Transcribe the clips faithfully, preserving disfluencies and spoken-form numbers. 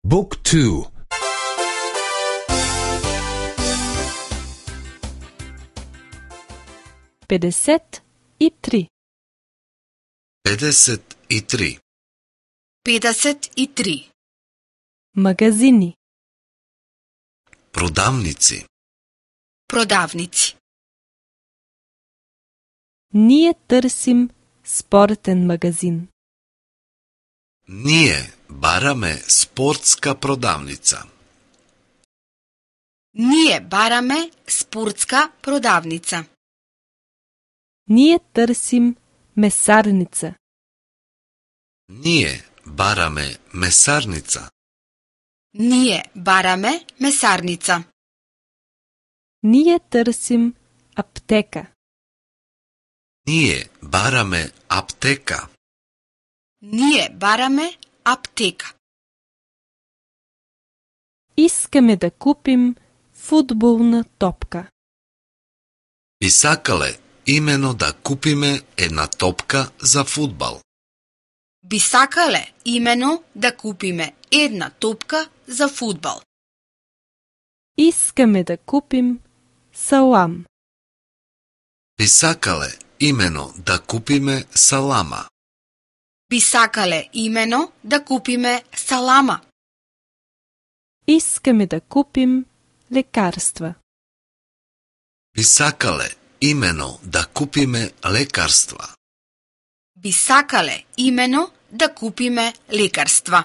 بوك تو. петдесет и три. петдесет и три. петдесет и три. Магазини. Продавници. Продавници. Ние търсим спортен магазин. Ние бараме спортска продавница. Ние бараме спортска продавница. Ние търсим месарница. Ние бараме месарница. Ние бараме месарница. Ние търсим аптека. Ние бараме аптека. Ние бараме аптека. Искаме да купим футболна топка. Би сакале имено да купиме една топка за фудбал. Би сакале имено да купиме една топка за фудбал. Искаме да купим салам. Би сакале имено да купиме салама. Би сакале имено да купиме салама. Искаме да купим лекарства. Би сакале имено да купиме лекарства. Би сакале имено да купиме лекарства.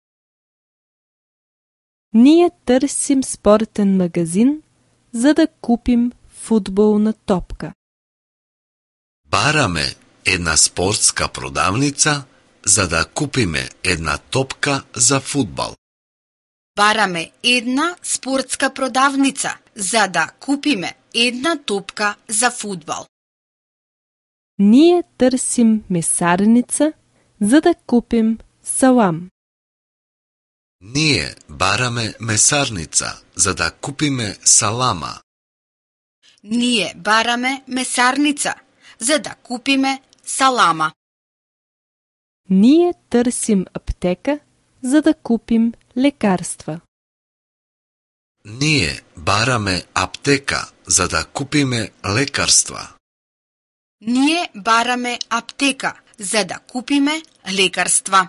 Ние търсим спортен магазин, за да купим футболна топка. Бараме една спортска продавница, за да купиме една топка за фудбал. Бараме една спортска продавница, за да купиме една топка за фудбал. Ние търсим месарница, за да купим салам. Ние бараме месарница, за да купиме салама. Ние бараме месарница, за да купиме салама. Ние търсим аптека, за да купим лекарства. Ние бараме аптека, за да купиме лекарства. Ние бараме аптека, за да купиме лекарства.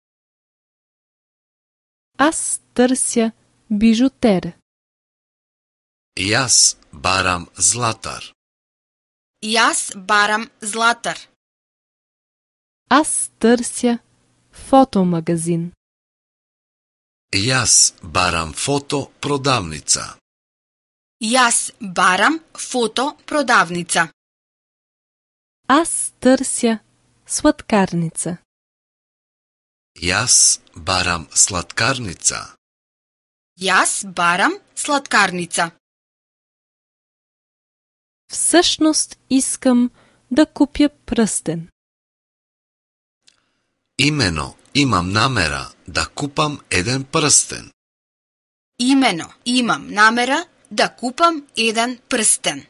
Аз търся бижутер. И аз барам златар. И аз барам златар. Аз търся фотомагазин. И аз барам фотопродавница. И аз барам фотопродавница. Аз търся сладкарница. И аз барам сладкарница. И аз барам сладкарница. Всъщност искам да купя пръстен. Имено имам намера да купам еден пръстен. Имено имам намера да купам еден пръстен.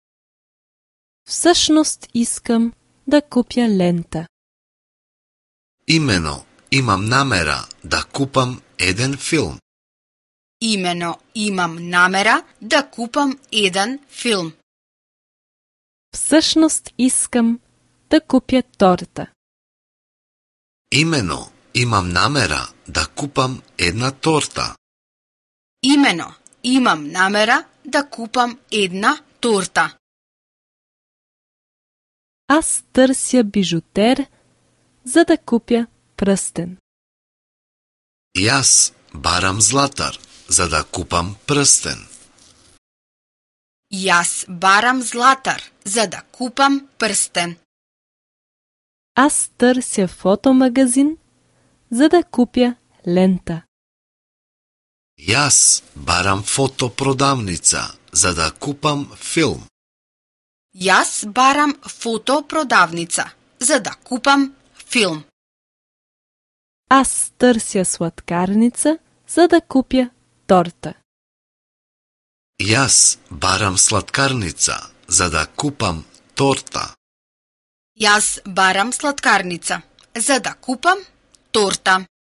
Всъщност искам да купя лента. Имено имам намера да купам еден филм. Имено имам намера да купам еден филм. Всъщност искам да купя торта. Имено имам намера да купам една торта. Имено имам намера да купам една торта. Аз търся бижутер, за да купя пръстен. И аз барам златар, за да купам пръстен. И аз барам златар, за да купам пръстен. Аз търся фотомагазин, за да купя лента. И аз барам фотопродавница, за да купам филм. И аз барам фотопродавница, за да купам филм. Аз търся сладкарница, за да купя торта. И аз барам сладкарница, за да купам торта. И аз барам сладкарница, за да купам торта.